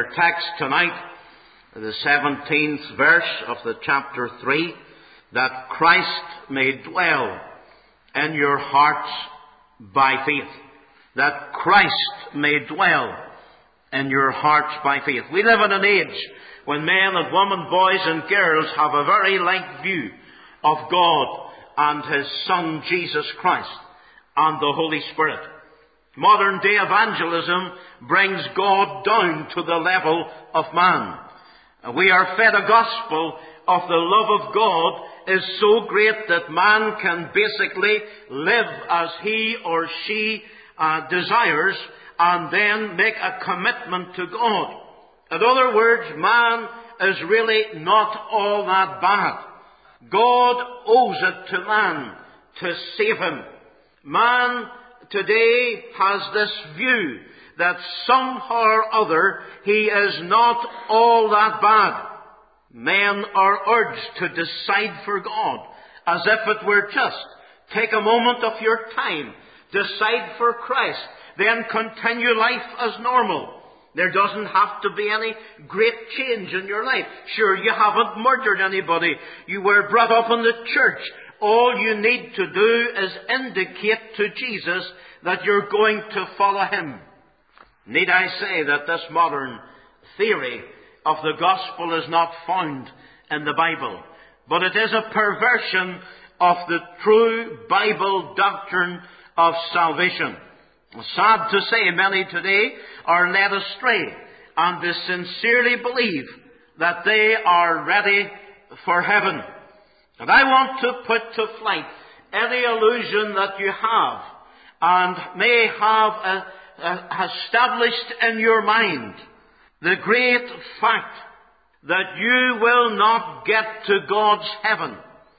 our text tonight, the 17th verse of the chapter 3, that Christ may dwell in your hearts by faith. That Christ may dwell in your hearts by faith. We live in an age when men and women, boys and girls have a very light view of God and His Son Jesus Christ and the Holy Spirit. Modern day evangelism brings God down to the level of man. We are fed a gospel of the love of God is so great that man can basically live as he or she desires and then make a commitment to God. In other words, man is really not all that bad. God owes it to man to save him. Man today has this view that somehow or other he is not all that bad. Men are urged to decide for God as if it were just. Take a moment of your time, decide for Christ, then continue life as normal. There doesn't have to be any great change in your life. Sure, you haven't murdered anybody. You were brought up in the church. All you need to do is indicate to Jesus that you're going to follow Him. Need I say that this modern theory of the gospel is not found in the Bible, but it is a perversion of the true Bible doctrine of salvation. Sad to say, many today are led astray and they sincerely believe that they are ready for heaven. And I want to put to flight any illusion that you have and may have established in your mind the great fact that you will not get to God's heaven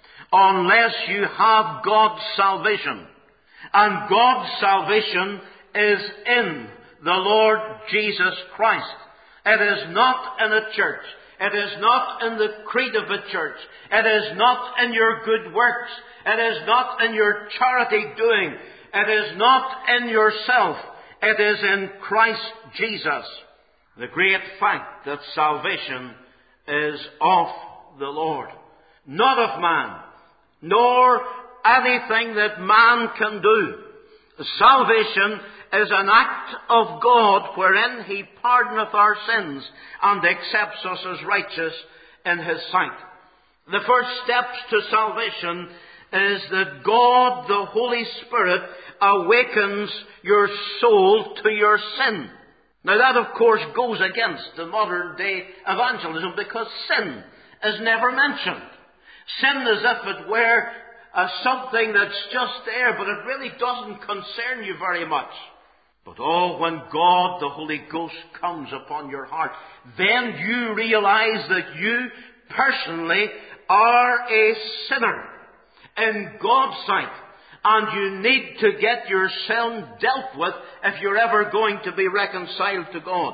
unless you have God's salvation. And God's salvation is in the Lord Jesus Christ. It is not in a church. It is not in the creed of a church. It is not in your good works. It is not in your charity doing. It is not in yourself. It is in Christ Jesus. The great fact that salvation is of the Lord, not of man, nor anything that man can do. Salvation is an act of God wherein He pardoneth our sins and accepts us as righteous in His sight. The first steps to salvation is that God, the Holy Spirit, awakens your soul to your sin. Now that, of course, goes against the modern day evangelism because sin is never mentioned. Sin as if it were something that's just there, but it really doesn't concern you very much. But when God, the Holy Ghost, comes upon your heart, then you realize that you personally are a sinner in God's sight. And you need to get your sin dealt with if you're ever going to be reconciled to God.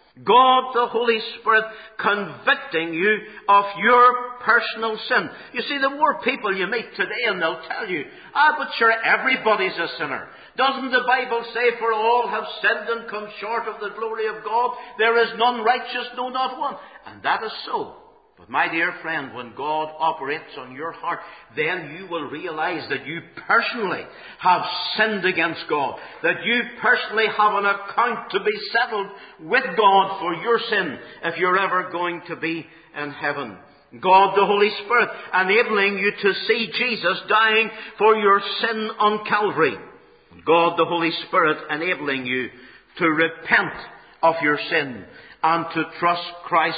God, the Holy Spirit, convicting you of your personal sin. You see, the more people you meet today, and they'll tell you, but sure, everybody's a sinner. Doesn't the Bible say, for all have sinned and come short of the glory of God? There is none righteous, no, not one. And that is so. But my dear friend, when God operates on your heart, then you will realize that you personally have sinned against God. That you personally have an account to be settled with God for your sin if you're ever going to be in heaven. God, the Holy Spirit, enabling you to see Jesus dying for your sin on Calvary. God, the Holy Spirit, enabling you to repent of your sin and to trust Christ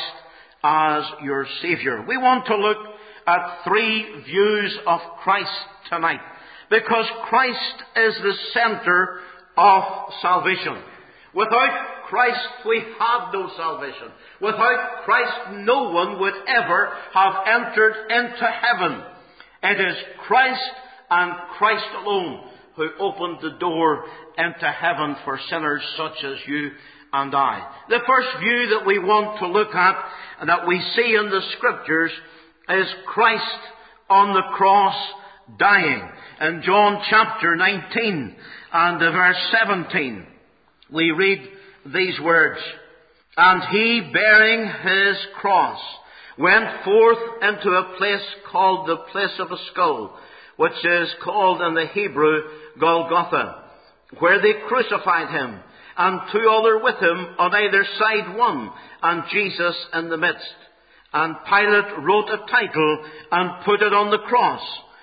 as your Savior. We want to look at three views of Christ tonight, because Christ is the center of salvation. Without Christ we have no salvation. Without Christ no one would ever have entered into heaven. It is Christ and Christ alone who opened the door into heaven for sinners such as you and I. The first view that we want to look at and that we see in the Scriptures is Christ on the cross dying. In John chapter 19 and verse 17, we read these words. And he, bearing his cross, went forth into a place called the place of a skull, which is called in the Hebrew Golgotha, where they crucified him, and two other with him on either side one, and Jesus in the midst. And Pilate wrote a title and put it on the cross,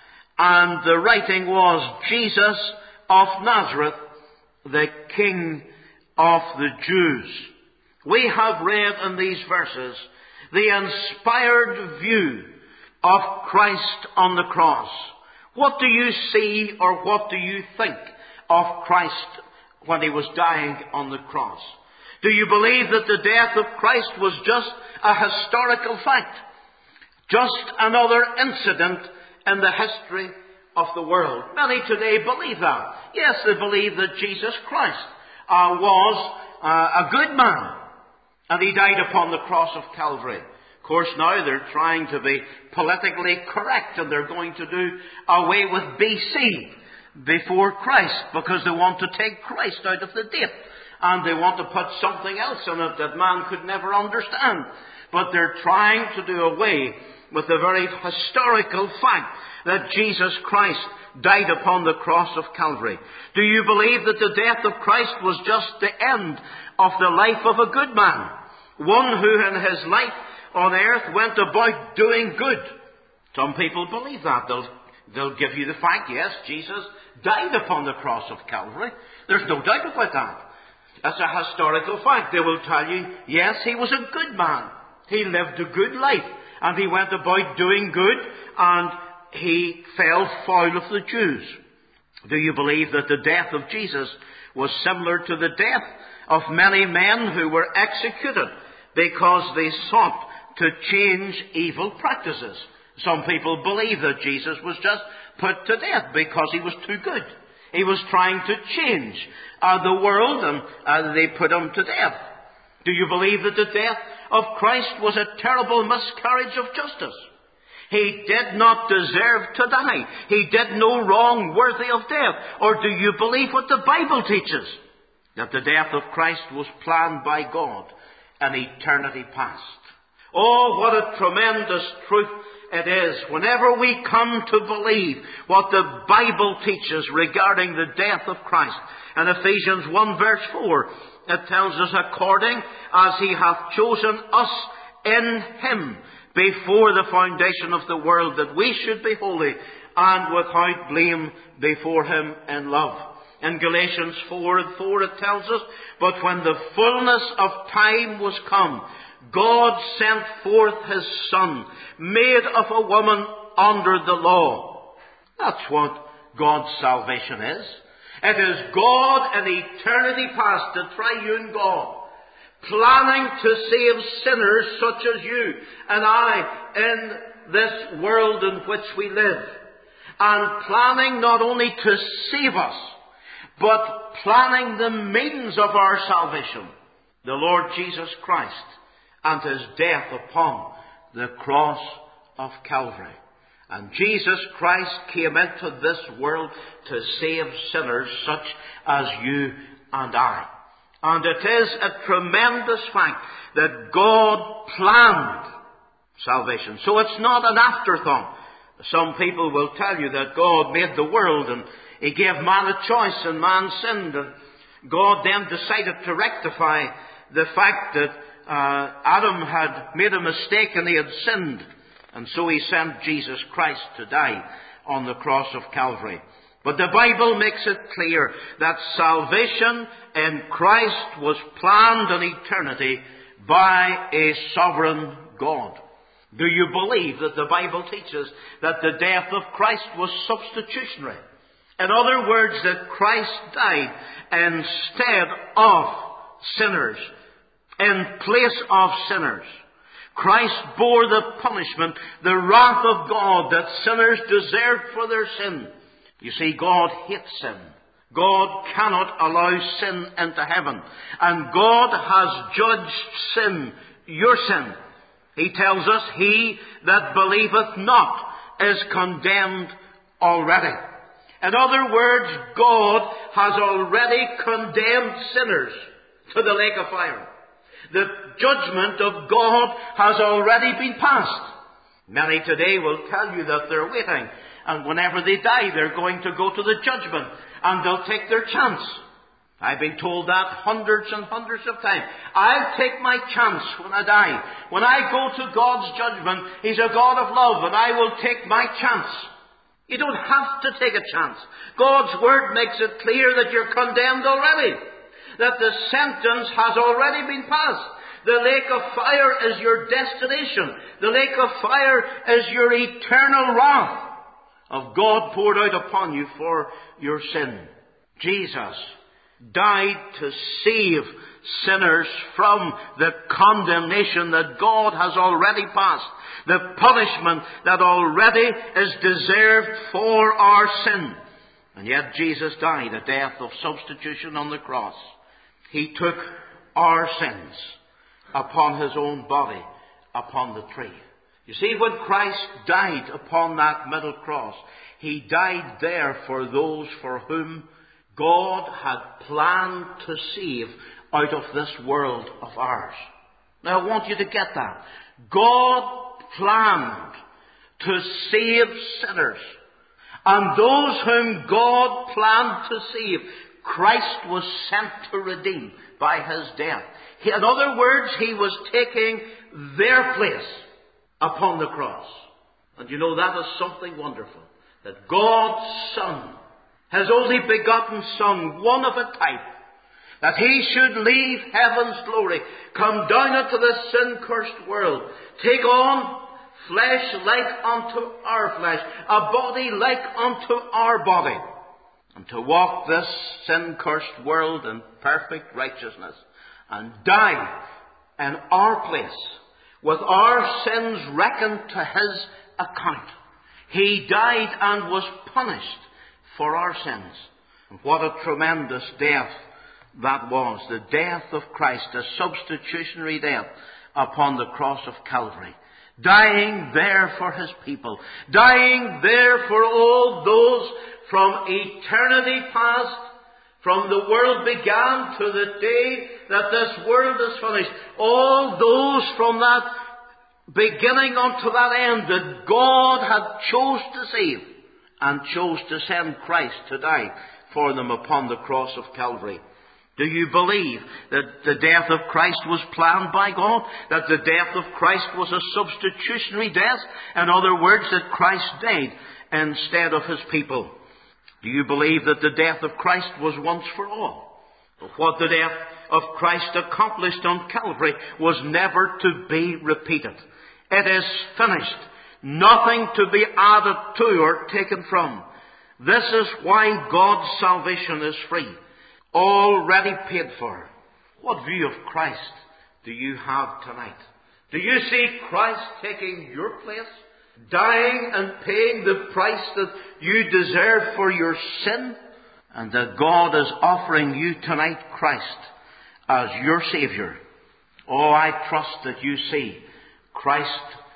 and the writing was, Jesus of Nazareth, the King of the Jews. We have read in these verses the inspired view of Christ on the cross. What do you see, or what do you think of Christ when he was dying on the cross? Do you believe that the death of Christ was just a historical fact? Just another incident in the history of the world? Many today believe that. Yes, they believe that Jesus Christ was a good man, and he died upon the cross of Calvary. Of course, now they're trying to be politically correct, and they're going to do away with BC, before Christ, because they want to take Christ out of the date. And they want to put something else in it that man could never understand. But they're trying to do away with the very historical fact that Jesus Christ died upon the cross of Calvary. Do you believe that the death of Christ was just the end of the life of a good man? One who in his life on earth went about doing good. Some people believe that. They'll give you the fact, yes, Jesus died upon the cross of Calvary. There's no doubt about that. That's a historical fact. They will tell you, yes, he was a good man. He lived a good life. And he went about doing good, and he fell foul of the Jews. Do you believe that the death of Jesus was similar to the death of many men who were executed because they sought to change evil practices? Some people believe that Jesus was just put to death because he was too good. He was trying to change the world, and they put him to death. Do you believe that the death of Christ was a terrible miscarriage of justice? He did not deserve to die. He did no wrong worthy of death. Or do you believe what the Bible teaches? That the death of Christ was planned by God in eternity past. Oh, what a tremendous truth it is whenever we come to believe what the Bible teaches regarding the death of Christ. In Ephesians 1 verse 4, it tells us, according as he hath chosen us in him before the foundation of the world, that we should be holy and without blame before him in love. In Galatians 4:4 it tells us, but when the fullness of time was come, God sent forth his Son, made of a woman under the law. That's what God's salvation is. It is God in eternity past, the triune God, planning to save sinners such as you and I in this world in which we live. And planning not only to save us, but planning the means of our salvation, the Lord Jesus Christ, and his death upon the cross of Calvary. And Jesus Christ came into this world to save sinners such as you and I. And it is a tremendous fact that God planned salvation. So it's not an afterthought. Some people will tell you that God made the world and he gave man a choice and man sinned. And God then decided to rectify the fact that Adam had made a mistake and he had sinned. And so he sent Jesus Christ to die on the cross of Calvary. But the Bible makes it clear that salvation in Christ was planned in eternity by a sovereign God. Do you believe that the Bible teaches that the death of Christ was substitutionary? In other words, that Christ died instead of sinners, in place of sinners. Christ bore the punishment, the wrath of God that sinners deserved for their sin. You see, God hates sin. God cannot allow sin into heaven. And God has judged sin, your sin. He tells us, he that believeth not is condemned already. In other words, God has already condemned sinners to the lake of fire. The judgment of God has already been passed. Many today will tell you that they're waiting, and whenever they die, they're going to go to the judgment, and they'll take their chance. I've been told that hundreds and hundreds of times. I'll take my chance when I die. When I go to God's judgment, He's a God of love, and I will take my chance. You don't have to take a chance. God's Word makes it clear that you're condemned already, that the sentence has already been passed. The lake of fire is your destination. The lake of fire is your eternal wrath of God poured out upon you for your sin. Jesus died to save sinners from the condemnation that God has already passed, the punishment that already is deserved for our sin. And yet Jesus died a death of substitution on the cross. He took our sins upon His own body upon the tree. You see, when Christ died upon that middle cross, He died there for those for whom God had planned to save out of this world of ours. Now I want you to get that. God planned to save sinners. And those whom God planned to save, Christ was sent to redeem by His death. In other words, He was taking their place upon the cross. And you know, that is something wonderful. That God's Son, His only begotten Son, one of a type, that He should leave heaven's glory, come down into this sin-cursed world, take on flesh like unto our flesh, a body like unto our body, and to walk this sin-cursed world in perfect righteousness, and die in our place, with our sins reckoned to His account. He died and was punished for our sins. And what a tremendous death that was. The death of Christ, a substitutionary death upon the cross of Calvary. Dying there for His people. Dying there for all those from eternity past, from the world began to the day that this world is finished. All those from that beginning unto that end that God had chose to save, and chose to send Christ to die for them upon the cross of Calvary. Do you believe that the death of Christ was planned by God? That the death of Christ was a substitutionary death? In other words, that Christ died instead of His people. Do you believe that the death of Christ was once for all? But what the death of Christ accomplished on Calvary was never to be repeated. It is finished. Nothing to be added to or taken from. This is why God's salvation is free. Already paid for. What view of Christ do you have tonight? Do you see Christ taking your place? Dying and paying the price that you deserve for your sin? And that God is offering you tonight Christ as your Saviour. Oh, I trust that you see Christ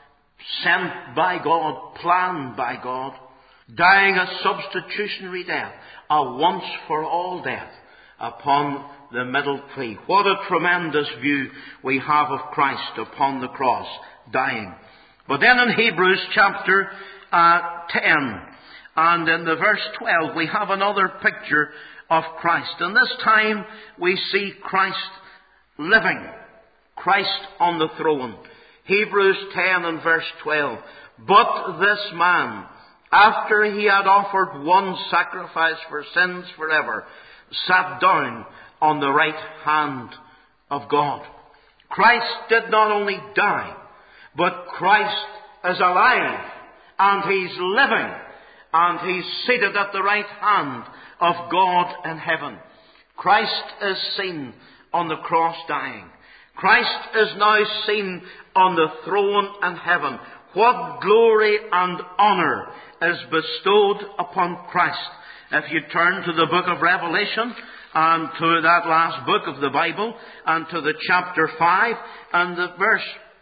sent by God, planned by God, dying a substitutionary death, a once-for-all death upon the middle tree. What a tremendous view we have of Christ upon the cross, dying. But then in Hebrews chapter 10, and in the verse 12, we have another picture of Christ. And this time we see Christ living, Christ on the throne. Hebrews 10 and verse 12. But this man, after he had offered one sacrifice for sins forever, sat down on the right hand of God. Christ did not only die, but Christ is alive, and He's living, and He's seated at the right hand of God in heaven. Christ is seen on the cross dying. Christ is now seen on the throne in heaven. What glory and honour is bestowed upon Christ. If you turn to the book of Revelation, and to that last book of the Bible, and to the chapter 5, and the verse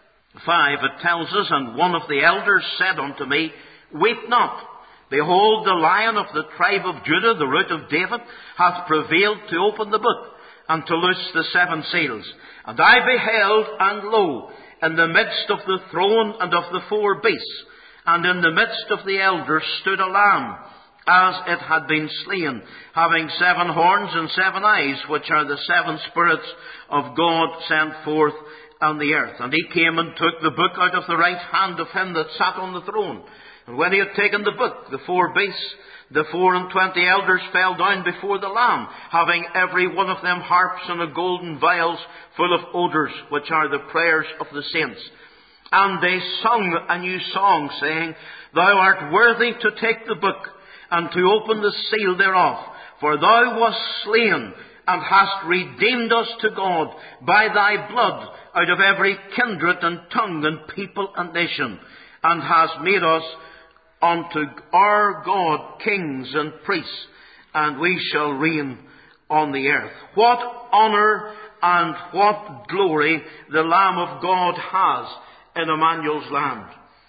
5, it tells us, And one of the elders said unto me, Weep not. Behold, the Lion of the tribe of Judah, the Root of David, hath prevailed to open the book, and to loose the 7 seals. And I beheld, and lo, in the midst of the throne and of the 4 beasts, and in the midst of the elders stood a lamb, as it had been slain, having 7 horns and 7 eyes, which are the 7 spirits of God sent forth on the earth. And he came and took the book out of the right hand of him that sat on the throne. And when he had taken the book, the 4 beasts, the 24 elders fell down before the Lamb, having every one of them harps and golden vials full of odours, which are the prayers of the saints. And they sung a new song, saying, Thou art worthy to take the book, and to open the seal thereof. For thou wast slain, and hast redeemed us to God by thy blood out of every kindred and tongue and people and nation, and hast made us unto our God kings and priests, and we shall reign on the earth. What honour and what glory the Lamb of God has in Emmanuel's land.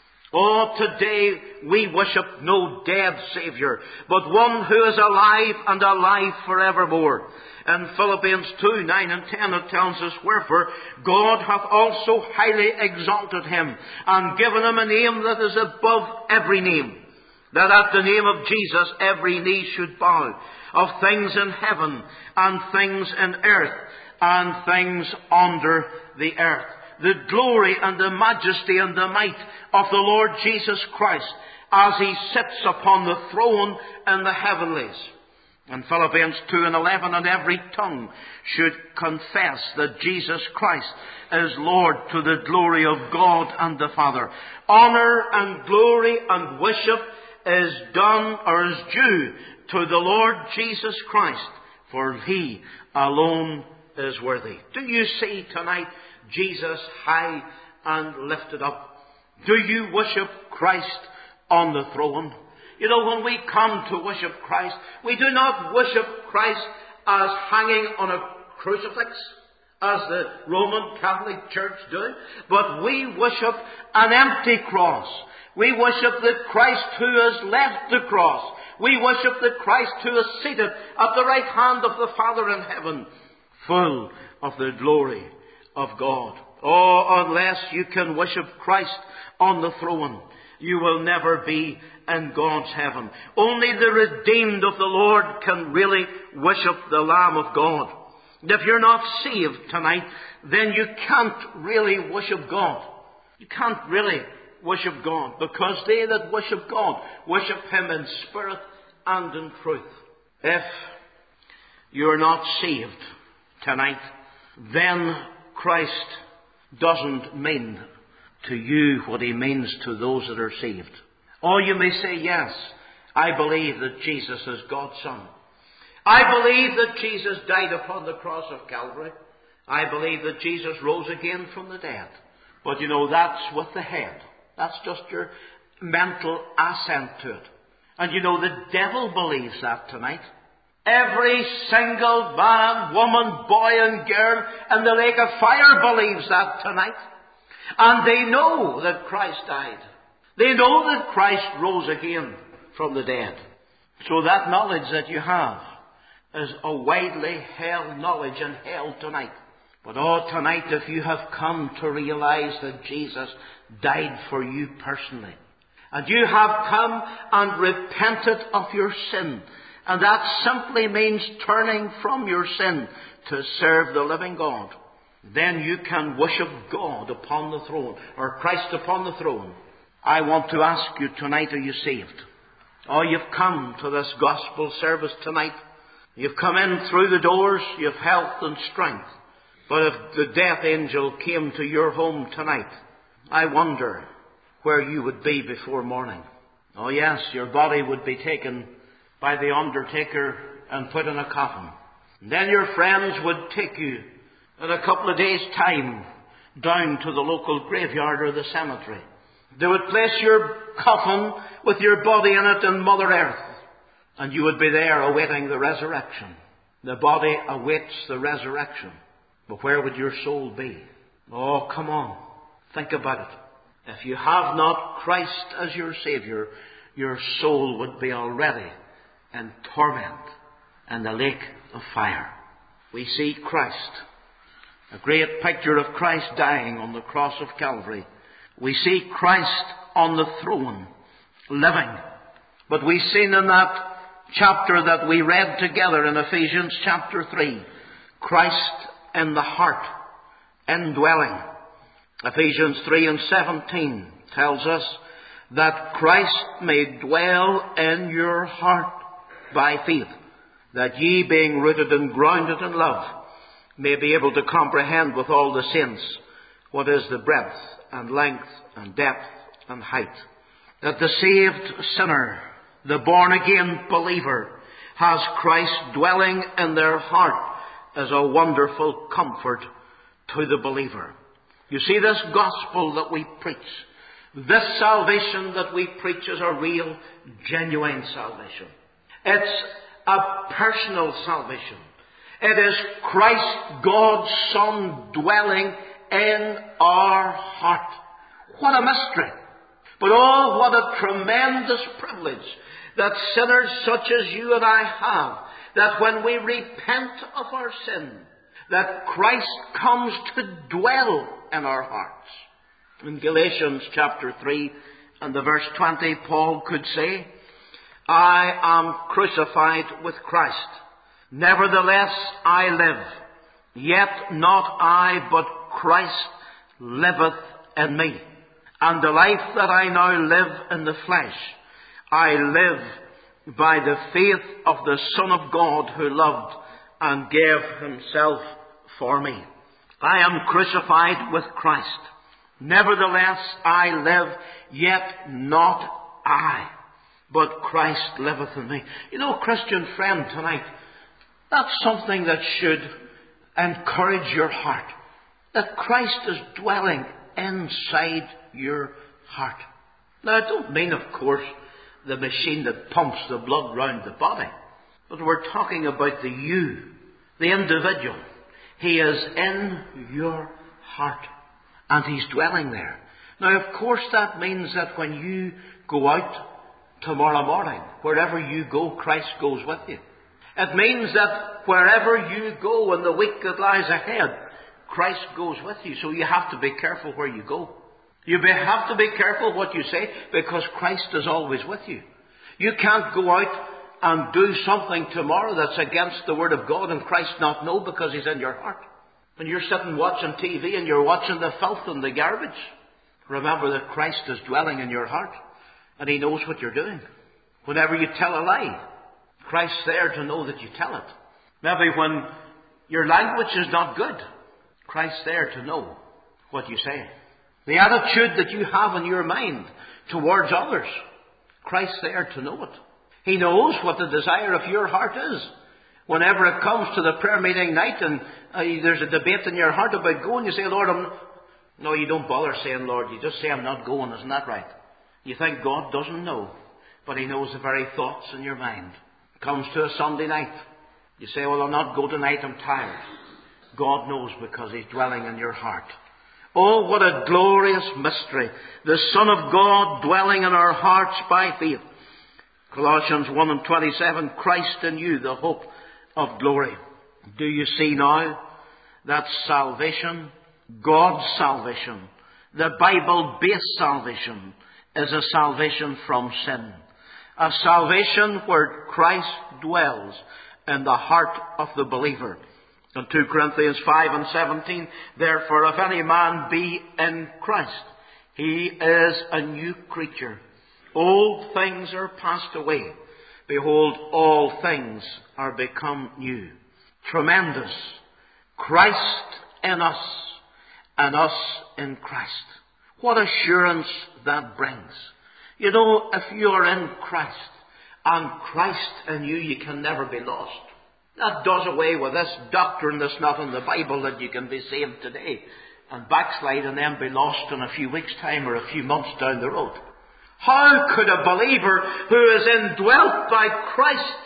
Oh, today we worship no dead Saviour, but one who is alive and alive forevermore. In Philippians 2, 9 and 10 it tells us, Wherefore God hath also highly exalted him, and given him a name that is above every name, that at the name of Jesus every knee should bow, of things in heaven, and things in earth, and things under the earth. The glory and the majesty and the might of the Lord Jesus Christ, as he sits upon the throne in the heavenlies. In Philippians 2 and 11, and every tongue should confess that Jesus Christ is Lord, to the glory of God and the Father. Honour and glory and worship is done, or is due, to the Lord Jesus Christ, for he alone is worthy. Do you see tonight Jesus high and lifted up? Do you worship Christ on the throne? You know, when we come to worship Christ, we do not worship Christ as hanging on a crucifix, as the Roman Catholic Church do, but we worship an empty cross. We worship the Christ who has left the cross. We worship the Christ who is seated at the right hand of the Father in heaven, full of the glory of God. Oh, unless you can worship Christ on the throne, you will never be in God's heaven. Only the redeemed of the Lord can really worship the Lamb of God. And if you're not saved tonight, then you can't really worship God. You can't really worship God, because they that worship God worship him in spirit and in truth. If you're not saved tonight, then Christ doesn't mean to you what he means to those that are saved. Or you may say, yes, I believe that Jesus is God's Son. I believe that Jesus died upon the cross of Calvary. I believe that Jesus rose again from the dead. But you know, that's with the head. That's just your mental assent to it. And you know, the devil believes that tonight. Every single man, woman, boy and girl in the lake of fire believes that tonight. And they know that Christ died. They know that Christ rose again from the dead. So that knowledge that you have is a widely held knowledge in hell tonight. But oh, tonight, if you have come to realize that Jesus died for you personally, and you have come and repented of your sin, and that simply means turning from your sin to serve the living God, then you can worship God upon the throne, or Christ upon the throne. I want to ask you tonight, are you saved? Oh, you've come to this gospel service tonight. You've come in through the doors, you have health and strength. But if the death angel came to your home tonight, I wonder where you would be before morning. Oh yes, your body would be taken by the undertaker and put in a coffin. And then your friends would take you in a couple of days' time down to the local graveyard or the cemetery. They would place your coffin with your body in it in Mother Earth, and you would be there awaiting the resurrection. The body awaits the resurrection. But where would your soul be? Oh, come on. Think about it. If you have not Christ as your Saviour, your soul would be already in torment in the lake of fire. we see Christ. A great picture of Christ dying on the cross of Calvary. We see Christ on the throne, living. But we've seen in that chapter that we read together in Ephesians chapter 3, Christ in the heart, indwelling. Ephesians 3 and 17 tells us that Christ may dwell in your heart by faith, that ye being rooted and grounded in love, may be able to comprehend with all the saints what is the breadth and length and depth and height. That the saved sinner, the born-again believer, has Christ dwelling in their heart as a wonderful comfort to the believer. You see, this gospel that we preach, this salvation that we preach is a real, genuine salvation. It's a personal salvation. It is Christ, God's Son, dwelling in our heart. What a mystery! But oh, what a tremendous privilege that sinners such as you and I have, that when we repent of our sin, that Christ comes to dwell in our hearts. In Galatians chapter 3 and the verse 20, Paul could say, I am crucified with Christ. Nevertheless I live. Yet not I, but Christ liveth in me. And the life that I now live in the flesh, I live by the faith of the Son of God who loved and gave himself for me. I am crucified with Christ. Nevertheless I live, yet not I, but Christ liveth in me. You know, Christian friend, tonight, that's something that should encourage your heart. That Christ is dwelling inside your heart. Now, I don't mean, of course, the machine that pumps the blood round the body. But we're talking about the you, the individual. He is in your heart. And He's dwelling there. Now, of course, that means that when you go out tomorrow morning, wherever you go, Christ goes with you. It means that wherever you go in the week that lies ahead, Christ goes with you. So you have to be careful where you go. You have to be careful what you say, because Christ is always with you. You can't go out and do something tomorrow that's against the Word of God and Christ not know, because He's in your heart. When you're sitting watching TV and you're watching the filth and the garbage, remember that Christ is dwelling in your heart and He knows what you're doing. Whenever you tell a lie, Christ's there to know that you tell it. Maybe when your language is not good, Christ's there to know what you say. The attitude that you have in your mind towards others, Christ's there to know it. He knows what the desire of your heart is. Whenever it comes to the prayer meeting night and there's a debate in your heart about going, you say, Lord, No, you don't bother saying, Lord. You just say, I'm not going. Isn't that right? You think God doesn't know, but He knows the very thoughts in your mind. It comes to a Sunday night. You say, well, I'll not go tonight. I'm tired. God knows, because He's dwelling in your heart. Oh, what a glorious mystery. The Son of God dwelling in our hearts by faith. Colossians 1 and 27, Christ in you, the hope of glory. Do you see now that salvation, God's salvation, the Bible-based salvation, is a salvation from sin. A salvation where Christ dwells in the heart of the believer. In 2 Corinthians 5 and 17, therefore, if any man be in Christ, he is a new creature. Old things are passed away. Behold, all things are become new. Tremendous. Christ in us, and us in Christ. What assurance that brings. You know, if you are in Christ, and Christ in you, you can never be lost. That does away with this doctrine that's not in the Bible, that you can be saved today and backslide and then be lost in a few weeks' time or a few months down the road. How could a believer who is indwelt by Christ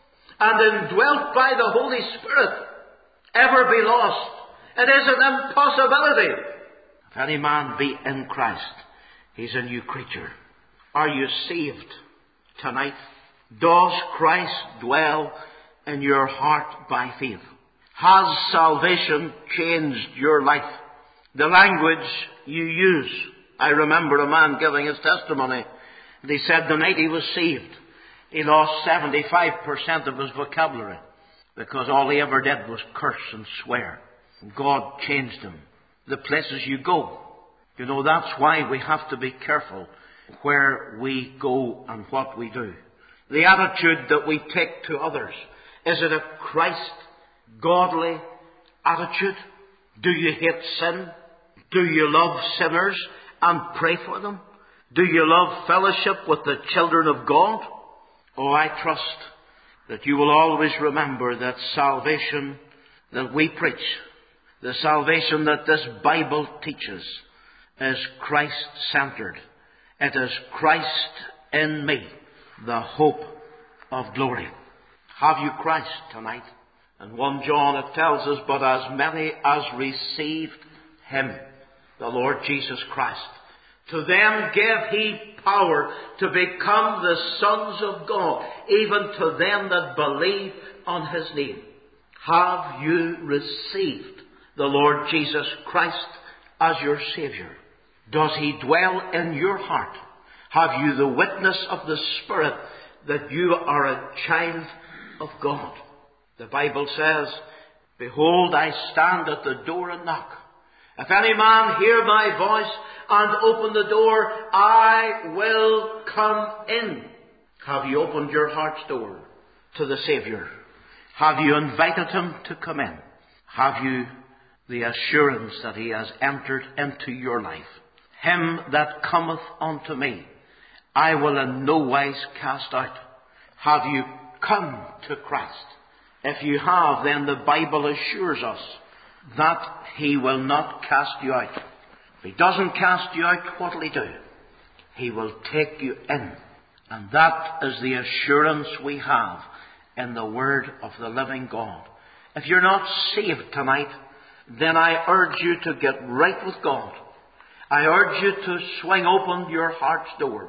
and indwelt by the Holy Spirit ever be lost? It is an impossibility. If any man be in Christ, he's a new creature. Are you saved tonight? Does Christ dwell in your heart by faith? Has salvation changed your life? The language you use. I remember a man giving his testimony. And he said the night he was saved, he lost 75% of his vocabulary because all he ever did was curse and swear. God changed him. The places you go. You know, that's why we have to be careful where we go and what we do. The attitude that we take to others. Is it a Christ godly attitude? Do you hate sin? Do you love sinners and pray for them? Do you love fellowship with the children of God? Oh, I trust that you will always remember that salvation that we preach, the salvation that this Bible teaches, is Christ-centered. It is Christ in me, the hope of glory. Have you Christ tonight? In 1 John it tells us, but as many as received Him, the Lord Jesus Christ, to them gave He power to become the sons of God, even to them that believe on His name. Have you received the Lord Jesus Christ as your Saviour? Does He dwell in your heart? Have you the witness of the Spirit that you are a child of God? The Bible says, behold, I stand at the door and knock. If any man hear my voice and open the door, I will come in. Have you opened your heart's door to the Saviour? Have you invited Him to come in? Have you the assurance that He has entered into your life? Him that cometh unto me, I will in no wise cast out. Have you come to Christ? If you have, then the Bible assures us that He will not cast you out. If He doesn't cast you out, what will He do? He will take you in. And that is the assurance we have in the Word of the living God. If you're not saved tonight, then I urge you to get right with God. I urge you to swing open your heart's door.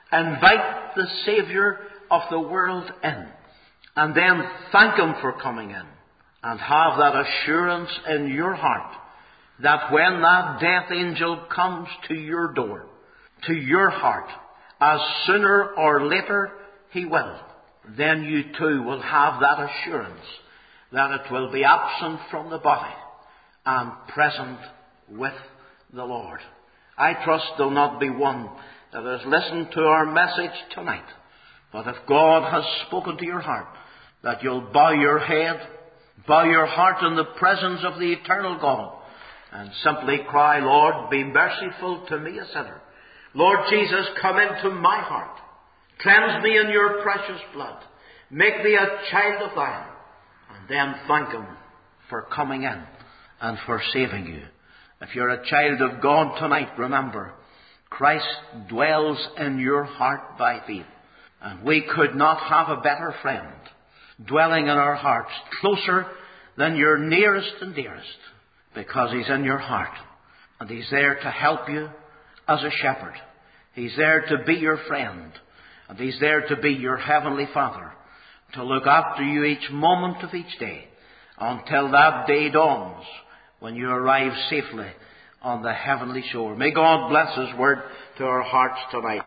Invite the Saviour of the world in. And then thank Him for coming in. And have that assurance in your heart that when that death angel comes to your door, to your heart, as sooner or later He will, then you too will have that assurance that it will be absent from the body and present with the Lord. I trust there'll not be one that has listened to our message tonight, but if God has spoken to your heart, that you'll bow your head, bow your heart in the presence of the eternal God, and simply cry, Lord, be merciful to me, a sinner. Lord Jesus, come into my heart. Cleanse me in your precious blood. Make me a child of thine. And then thank Him for coming in and for saving you. If you're a child of God tonight, remember, Christ dwells in your heart by faith. And we could not have a better friend dwelling in our hearts, closer than your nearest and dearest, because He's in your heart. And He's there to help you as a shepherd. He's there to be your friend. And He's there to be your heavenly Father, to look after you each moment of each day, until that day dawns, when you arrive safely on the heavenly shore. May God bless His word to our hearts tonight.